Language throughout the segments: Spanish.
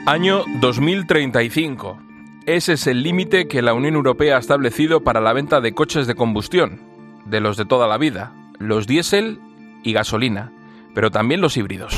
Año 2035. Ese es el límite que la Unión Europea ha establecido para la venta de coches de combustión, de los de toda la vida, los diésel y gasolina, pero también los híbridos.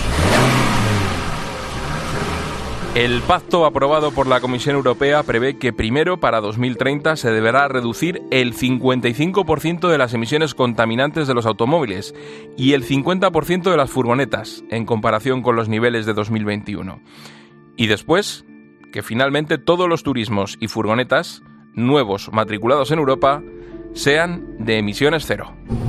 El pacto aprobado por la Comisión Europea prevé que primero, para 2030, se deberá reducir el 55% de las emisiones contaminantes de los automóviles y el 50% de las furgonetas, en comparación con los niveles de 2021. Y después, que finalmente todos los turismos y furgonetas nuevos matriculados en Europa sean de emisiones cero.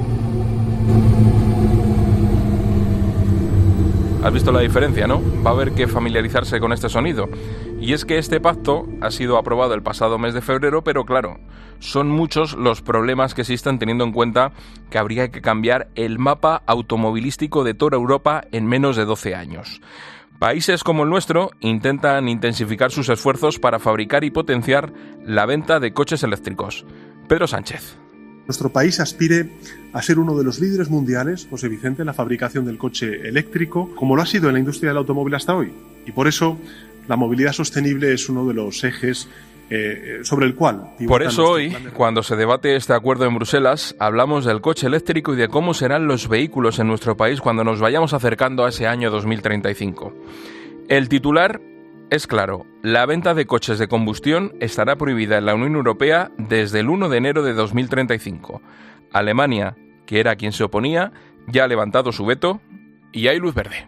¿Has visto la diferencia, no? Va a haber que familiarizarse con este sonido. Y es que este pacto ha sido aprobado el pasado mes de febrero, pero claro, son muchos los problemas que existen teniendo en cuenta que habría que cambiar el mapa automovilístico de toda Europa en menos de 12 años. Países como el nuestro intentan intensificar sus esfuerzos para fabricar y potenciar la venta de coches eléctricos. Pedro Sánchez. Nuestro país aspire a ser uno de los líderes mundiales, José Vicente, en la fabricación del coche eléctrico, como lo ha sido en la industria del automóvil hasta hoy. Y por eso la movilidad sostenible es uno de los ejes sobre el cual... Por eso hoy, cuando se debate este acuerdo en Bruselas, hablamos del coche eléctrico y de cómo serán los vehículos en nuestro país cuando nos vayamos acercando a ese año 2035. El titular es claro: la venta de coches de combustión estará prohibida en la Unión Europea desde el 1 de enero de 2035. Alemania, que era quien se oponía, ya ha levantado su veto y hay luz verde.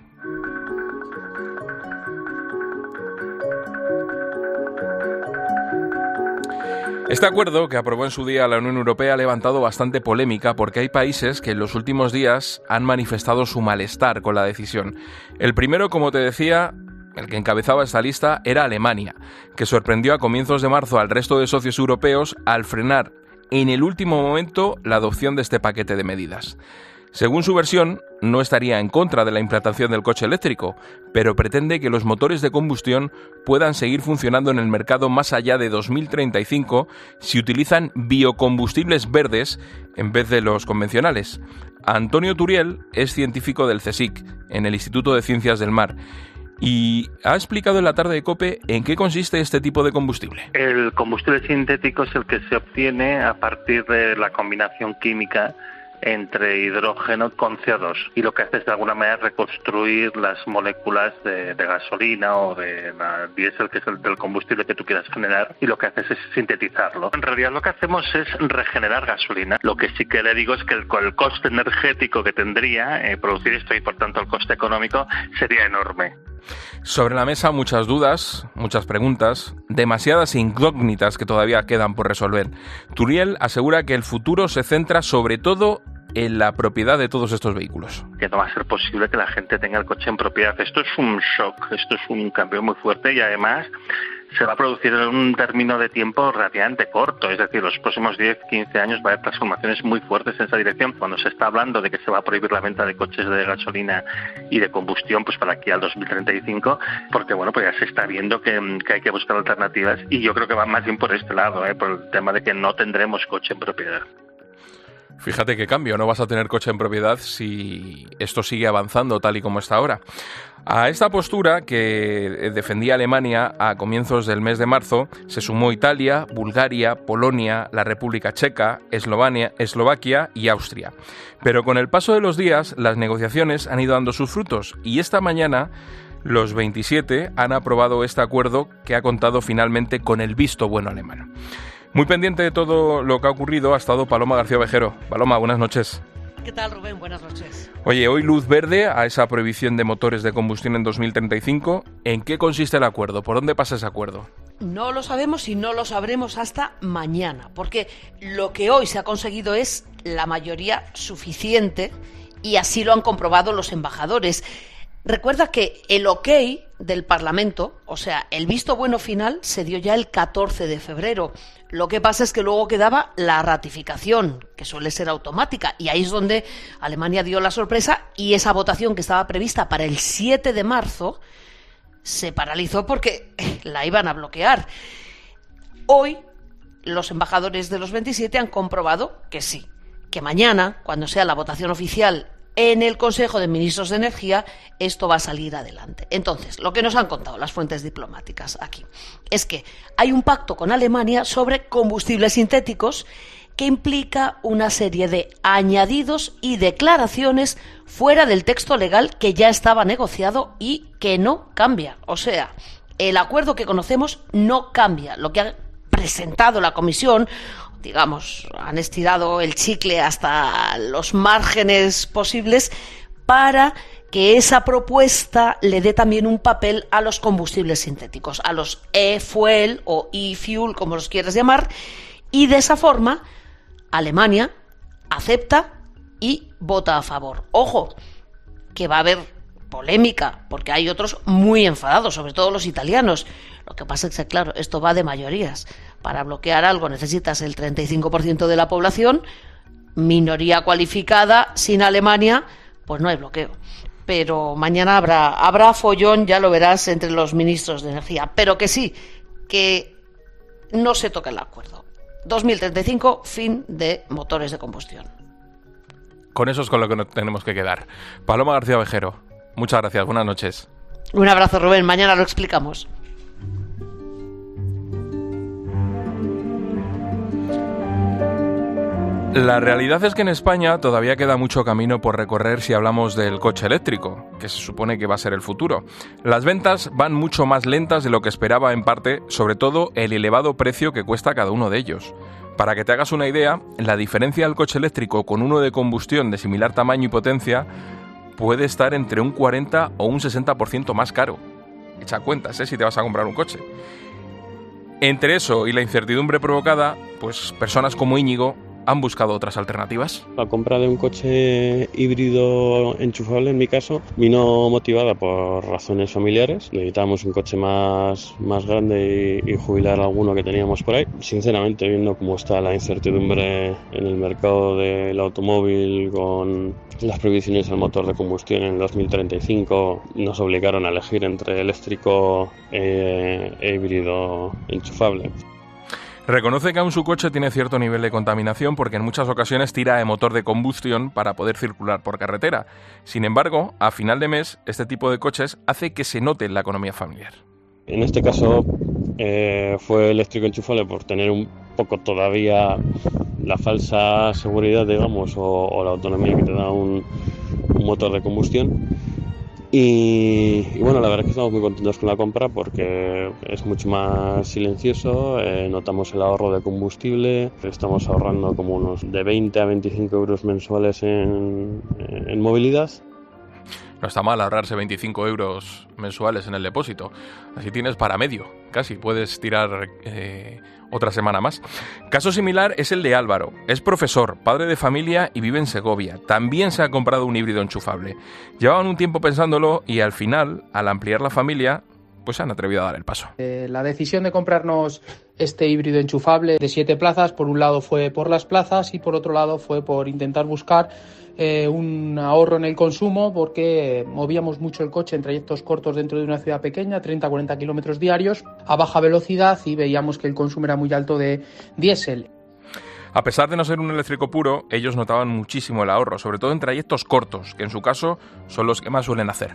Este acuerdo que aprobó en su día la Unión Europea ha levantado bastante polémica porque hay países que en los últimos días han manifestado su malestar con la decisión. El primero, como te decía, el que encabezaba esta lista, era Alemania, que sorprendió a comienzos de marzo al resto de socios europeos al frenar en el último momento la adopción de este paquete de medidas. Según su versión, no estaría en contra de la implantación del coche eléctrico, pero pretende que los motores de combustión puedan seguir funcionando en el mercado más allá de 2035 si utilizan biocombustibles verdes en vez de los convencionales. Antonio Turiel es científico del CSIC, en el Instituto de Ciencias del Mar, y ha explicado en la tarde de COPE en qué consiste este tipo de combustible. El combustible sintético es el que se obtiene a partir de la combinación química entre hidrógeno con CO2, y lo que hace es de alguna manera reconstruir las moléculas de gasolina o de diésel, que es el del combustible que tú quieras generar, y lo que haces es sintetizarlo. En realidad lo que hacemos es regenerar gasolina. Lo que sí que le digo es que el coste energético que tendría producir esto, y por tanto el coste económico, sería enorme. Sobre la mesa muchas dudas, muchas preguntas, demasiadas incógnitas que todavía quedan por resolver. Turiel asegura que el futuro se centra sobre todo en la propiedad de todos estos vehículos. Que no va a ser posible que la gente tenga el coche en propiedad. Esto es un shock, esto es un cambio muy fuerte, y además se va a producir en un término de tiempo relativamente corto, es decir, los próximos 10-15 años va a haber transformaciones muy fuertes en esa dirección. Cuando se está hablando de que se va a prohibir la venta de coches de gasolina y de combustión, pues para aquí al 2035, porque bueno, pues ya se está viendo que hay que buscar alternativas, y yo creo que va más bien por este lado, por el tema de que no tendremos coche en propiedad. Fíjate qué cambio, no vas a tener coche en propiedad si esto sigue avanzando tal y como está ahora. A esta postura que defendía Alemania a comienzos del mes de marzo se sumó Italia, Bulgaria, Polonia, la República Checa, Eslovaquia y Austria. Pero con el paso de los días las negociaciones han ido dando sus frutos, y esta mañana los 27 han aprobado este acuerdo que ha contado finalmente con el visto bueno alemán. Muy pendiente de todo lo que ha ocurrido ha estado Paloma García Ovejero. Paloma, buenas noches. ¿Qué tal, Rubén? Buenas noches. Oye, hoy luz verde a esa prohibición de motores de combustión en 2035. ¿En qué consiste el acuerdo? ¿Por dónde pasa ese acuerdo? No lo sabemos y no lo sabremos hasta mañana, porque lo que hoy se ha conseguido es la mayoría suficiente, y así lo han comprobado los embajadores. Recuerda que el ok del Parlamento, o sea, el visto bueno final, se dio ya el 14 de febrero. Lo que pasa es que luego quedaba la ratificación, que suele ser automática, y ahí es donde Alemania dio la sorpresa, y esa votación que estaba prevista para el 7 de marzo se paralizó porque la iban a bloquear. Hoy los embajadores de los 27 han comprobado que sí, que mañana, cuando sea la votación oficial en el Consejo de Ministros de Energía esto va a salir adelante. Entonces, lo que nos han contado las fuentes diplomáticas aquí es que hay un pacto con Alemania sobre combustibles sintéticos que implica una serie de añadidos y declaraciones fuera del texto legal que ya estaba negociado y que no cambia. O sea, el acuerdo que conocemos no cambia. Lo que ha presentado la Comisión, digamos, han estirado el chicle hasta los márgenes posibles para que esa propuesta le dé también un papel a los combustibles sintéticos, a los e-fuel o e-fuel, como los quieras llamar, y de esa forma Alemania acepta y vota a favor. Ojo, que va a haber polémica, porque hay otros muy enfadados, sobre todo los italianos. Lo que pasa es que, claro, esto va de mayorías. Para bloquear algo necesitas el 35% de la población, minoría cualificada, sin Alemania, pues no hay bloqueo. Pero mañana habrá follón, ya lo verás, entre los ministros de energía. Pero que sí, que no se toca el acuerdo. 2035, fin de motores de combustión. Con eso es con lo que nos tenemos que quedar. Paloma García Ovejero, muchas gracias, buenas noches. Un abrazo, Rubén, mañana lo explicamos. La realidad es que en España todavía queda mucho camino por recorrer si hablamos del coche eléctrico, que se supone que va a ser el futuro. Las ventas van mucho más lentas de lo que esperaba en parte, sobre todo el elevado precio que cuesta cada uno de ellos. Para que te hagas una idea, la diferencia del coche eléctrico con uno de combustión de similar tamaño y potencia puede estar entre un 40 o un 60% más caro. Echa cuentas, si te vas a comprar un coche. Entre eso y la incertidumbre provocada, pues personas como Íñigo han buscado otras alternativas. La compra de un coche híbrido enchufable, en mi caso, vino motivada por razones familiares. Necesitábamos un coche más grande y jubilar alguno que teníamos por ahí. Sinceramente, viendo cómo está la incertidumbre en el mercado del automóvil con las prohibiciones del motor de combustión en 2035, nos obligaron a elegir entre eléctrico e híbrido enchufable. Reconoce que aún su coche tiene cierto nivel de contaminación porque en muchas ocasiones tira de motor de combustión para poder circular por carretera. Sin embargo, a final de mes, este tipo de coches hace que se note en la economía familiar. En este caso fue eléctrico enchufable por tener un poco todavía la falsa seguridad, digamos, o la autonomía que te da un motor de combustión. Y bueno, la verdad es que estamos muy contentos con la compra porque es mucho más silencioso, notamos el ahorro de combustible, estamos ahorrando como unos de 20 a 25 euros mensuales en movilidad. No está mal ahorrarse 25 euros mensuales en el depósito. Así tienes para medio, casi. Puedes tirar otra semana más. Caso similar es el de Álvaro. Es profesor, padre de familia y vive en Segovia. También se ha comprado un híbrido enchufable. Llevaban un tiempo pensándolo y al final, al ampliar la familia, pues se han atrevido a dar el paso. La decisión de comprarnos este híbrido enchufable de 7 plazas, por un lado fue por las plazas y por otro lado fue por intentar buscar un ahorro en el consumo, porque movíamos mucho el coche en trayectos cortos dentro de una ciudad pequeña, 30-40 kilómetros diarios, a baja velocidad, y veíamos que el consumo era muy alto de diésel. A pesar de no ser un eléctrico puro, ellos notaban muchísimo el ahorro, sobre todo en trayectos cortos, que en su caso son los que más suelen hacer.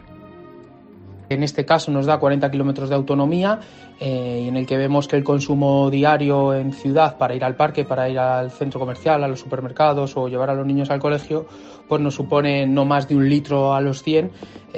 En este caso nos da 40 kilómetros de autonomía, y en el que vemos que el consumo diario en ciudad para ir al parque, para ir al centro comercial, a los supermercados o llevar a los niños al colegio, pues nos supone no más de 1 litro a los 100,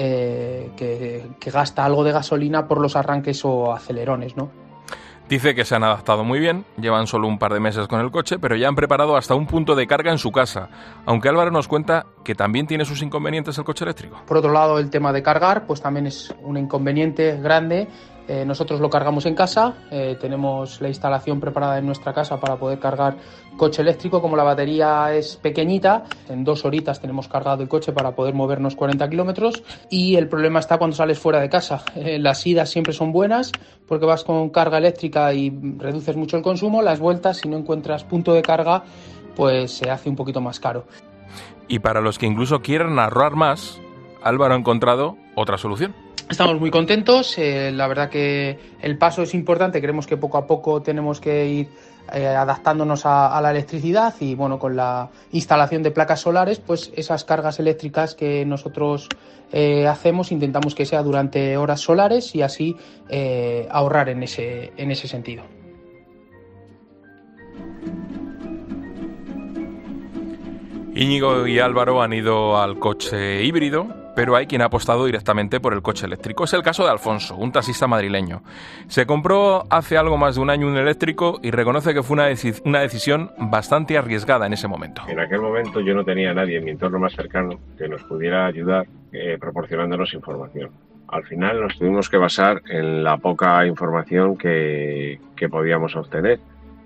que gasta algo de gasolina por los arranques o acelerones, ¿no? Dice que se han adaptado muy bien, llevan solo un par de meses con el coche, pero ya han preparado hasta un punto de carga en su casa, aunque Álvaro nos cuenta que también tiene sus inconvenientes el coche eléctrico. Por otro lado, el tema de cargar, pues también es un inconveniente grande. Nosotros lo cargamos en casa, tenemos la instalación preparada en nuestra casa para poder cargar coche eléctrico. Como la batería es pequeñita, en 2 horitas tenemos cargado el coche para poder movernos 40 kilómetros, y el problema está cuando sales fuera de casa. Las idas siempre son buenas porque vas con carga eléctrica y reduces mucho el consumo. Las vueltas, si no encuentras punto de carga, pues se hace un poquito más caro. Y para los que incluso quieren ahorrar más, Álvaro ha encontrado otra solución. Estamos muy contentos, la verdad que el paso es importante, creemos que poco a poco tenemos que ir adaptándonos a la electricidad y bueno, con la instalación de placas solares, pues esas cargas eléctricas que nosotros hacemos intentamos que sea durante horas solares y así ahorrar en ese sentido. Íñigo y Álvaro han ido al coche híbrido, pero hay quien ha apostado directamente por el coche eléctrico. Es el caso de Alfonso, un taxista madrileño. Se compró hace algo más de un año un eléctrico y reconoce que fue una decisión bastante arriesgada en ese momento. En aquel momento yo no tenía a nadie en mi entorno más cercano que nos pudiera ayudar proporcionándonos información. Al final nos tuvimos que basar en la poca información que podíamos obtener.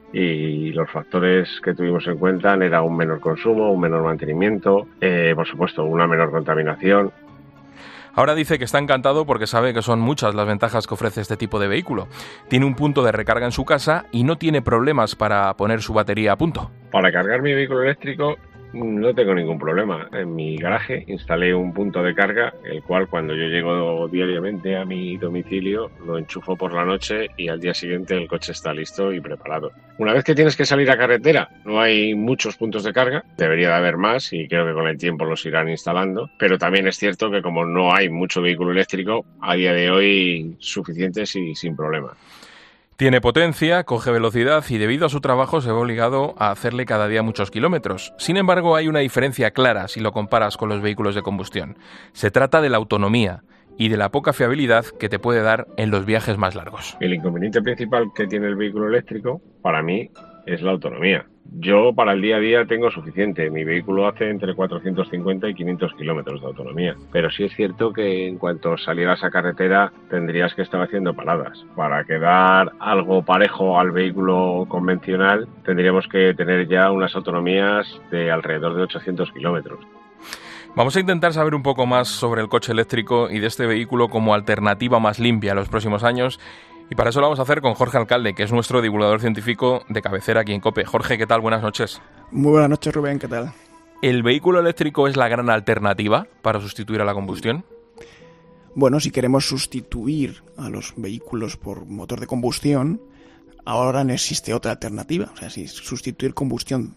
Y los factores que tuvimos en cuenta eran un menor consumo, un menor mantenimiento, por supuesto, una menor contaminación. Ahora dice que está encantado porque sabe que son muchas las ventajas que ofrece este tipo de vehículo. Tiene un punto de recarga en su casa y no tiene problemas para poner su batería a punto. Para cargar mi vehículo eléctrico no tengo ningún problema. En mi garaje instalé un punto de carga, el cual cuando yo llego diariamente a mi domicilio lo enchufo por la noche y al día siguiente el coche está listo y preparado. Una vez que tienes que salir a carretera, no hay muchos puntos de carga, debería de haber más y creo que con el tiempo los irán instalando, pero también es cierto que como no hay mucho vehículo eléctrico, a día de hoy suficientes y sin problema. Tiene potencia, coge velocidad y debido a su trabajo se ve obligado a hacerle cada día muchos kilómetros. Sin embargo, hay una diferencia clara si lo comparas con los vehículos de combustión. Se trata de la autonomía y de la poca fiabilidad que te puede dar en los viajes más largos. El inconveniente principal que tiene el vehículo eléctrico, para mí, es la autonomía. Yo para el día a día tengo suficiente. Mi vehículo hace entre 450 y 500 kilómetros de autonomía. Pero sí es cierto que en cuanto salieras a carretera tendrías que estar haciendo paradas. Para quedar algo parejo al vehículo convencional tendríamos que tener ya unas autonomías de alrededor de 800 kilómetros. Vamos a intentar saber un poco más sobre el coche eléctrico y de este vehículo como alternativa más limpia en los próximos años. Y para eso lo vamos a hacer con Jorge Alcalde, que es nuestro divulgador científico de cabecera aquí en COPE. Jorge, ¿qué tal? Buenas noches. Muy buenas noches, Rubén, ¿qué tal? ¿El vehículo eléctrico es la gran alternativa para sustituir a la combustión? Bueno, si queremos sustituir a los vehículos por motor de combustión, ahora no existe otra alternativa. O sea, si sustituir combustión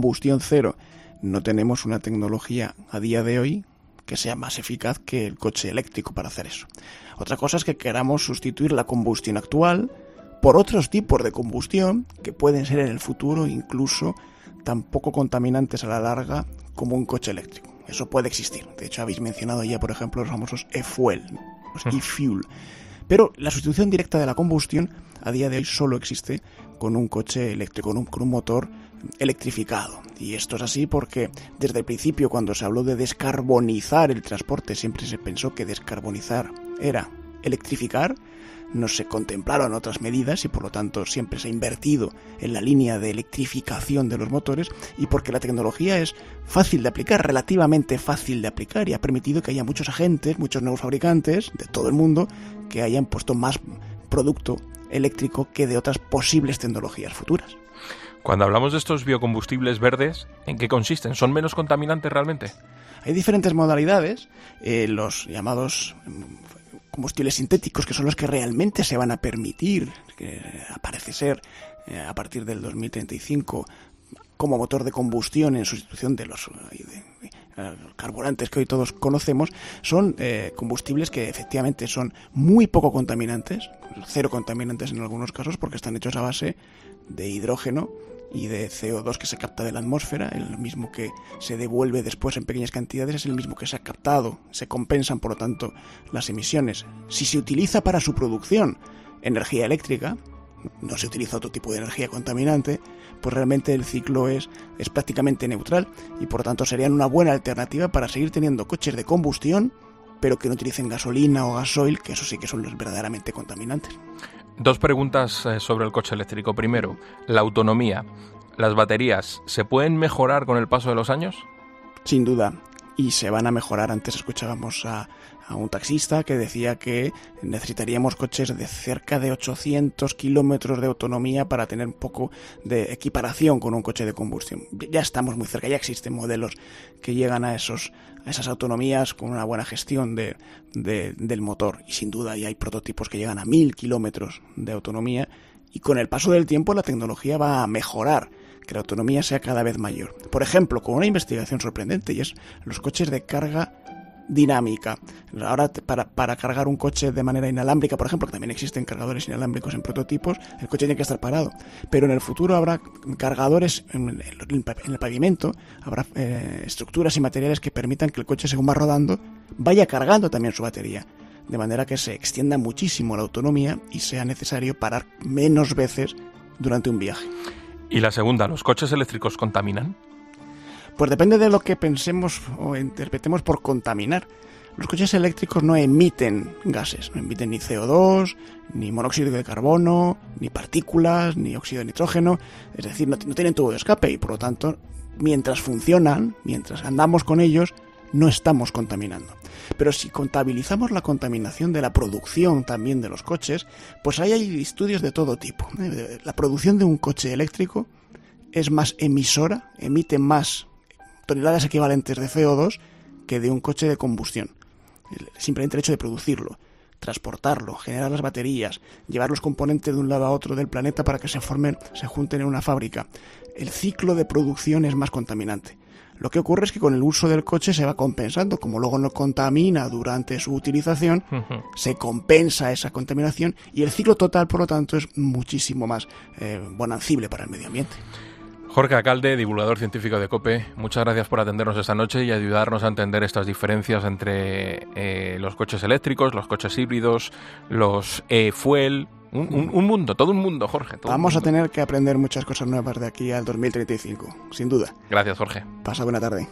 cero, no tenemos una tecnología a día de hoy que sea más eficaz que el coche eléctrico para hacer eso. Otra cosa es que queramos sustituir la combustión actual por otros tipos de combustión que pueden ser en el futuro incluso tan poco contaminantes a la larga como un coche eléctrico. Eso puede existir. De hecho, habéis mencionado ya, por ejemplo, los famosos e-fuel, los e-fuel. Pero la sustitución directa de la combustión a día de hoy solo existe con un coche eléctrico, con un motor electrificado. Y esto es así porque desde el principio, cuando se habló de descarbonizar el transporte, siempre se pensó que descarbonizar era electrificar. No se contemplaron otras medidas y por lo tanto siempre se ha invertido en la línea de electrificación de los motores, y porque la tecnología es fácil de aplicar, relativamente fácil de aplicar, y ha permitido que haya muchos agentes, muchos nuevos fabricantes de todo el mundo que hayan puesto más producto eléctrico que de otras posibles tecnologías futuras. Cuando hablamos de estos biocombustibles verdes, ¿en qué consisten? ¿Son menos contaminantes realmente? Hay diferentes modalidades, los llamados combustibles sintéticos, que son los que realmente se van a permitir, que parece ser a partir del 2035 como motor de combustión en sustitución de los carburantes que hoy todos conocemos. Son combustibles que efectivamente son muy poco contaminantes, cero contaminantes en algunos casos, porque están hechos a base de hidrógeno y de CO2 que se capta de la atmósfera. El mismo que se devuelve después en pequeñas cantidades es el mismo que se ha captado, se compensan por lo tanto las emisiones. Si se utiliza para su producción energía eléctrica, no se utiliza otro tipo de energía contaminante, pues realmente el ciclo es prácticamente neutral y por lo tanto serían una buena alternativa para seguir teniendo coches de combustión, pero que no utilicen gasolina o gasoil, que eso sí que son los verdaderamente contaminantes. Dos preguntas sobre el coche eléctrico. Primero, la autonomía. ¿Las baterías se pueden mejorar con el paso de los años? Sin duda. y se van a mejorar. Antes escuchábamos a un taxista que decía que necesitaríamos coches de cerca de 800 kilómetros de autonomía para tener un poco de equiparación con un coche de combustión. Ya estamos muy cerca, ya existen modelos que llegan a esas autonomías con una buena gestión del motor, y sin duda ya hay prototipos que llegan a 1000 kilómetros de autonomía, y con el paso del tiempo la tecnología va a mejorar, que la autonomía sea cada vez mayor. Por ejemplo, con una investigación sorprendente, y es los coches de carga dinámica. Ahora, para cargar un coche de manera inalámbrica, por ejemplo, que también existen cargadores inalámbricos en prototipos, el coche tiene que estar parado. Pero en el futuro habrá cargadores en el pavimento, habrá estructuras y materiales que permitan que el coche, según va rodando, vaya cargando también su batería. De manera que se extienda muchísimo la autonomía y sea necesario parar menos veces durante un viaje. Y la segunda, ¿los coches eléctricos contaminan? Pues depende de lo que pensemos o interpretemos por contaminar. Los coches eléctricos no emiten gases, no emiten ni CO2, ni monóxido de carbono, ni partículas, ni óxido de nitrógeno. Es decir, no tienen tubo de escape y, por lo tanto, mientras funcionan, mientras andamos con ellos, no estamos contaminando. Pero si contabilizamos la contaminación de la producción también de los coches, pues ahí hay estudios de todo tipo. La producción de un coche eléctrico es más emisora, emite más toneladas equivalentes de CO2 que de un coche de combustión. Simplemente el hecho de producirlo, transportarlo, generar las baterías, llevar los componentes de un lado a otro del planeta para que se junten en una fábrica. El ciclo de producción es más contaminante. Lo que ocurre es que con el uso del coche se va compensando, como luego no contamina durante su utilización, se compensa esa contaminación y el ciclo total, por lo tanto, es muchísimo más bonancible para el medio ambiente. Jorge Acalde, divulgador científico de COPE, muchas gracias por atendernos esta noche y ayudarnos a entender estas diferencias entre los coches eléctricos, los coches híbridos, los e-fuel. Un mundo, todo un mundo, Jorge. Vamos a tener que aprender muchas cosas nuevas de aquí al 2035, sin duda. Gracias, Jorge. Pasa buena tarde.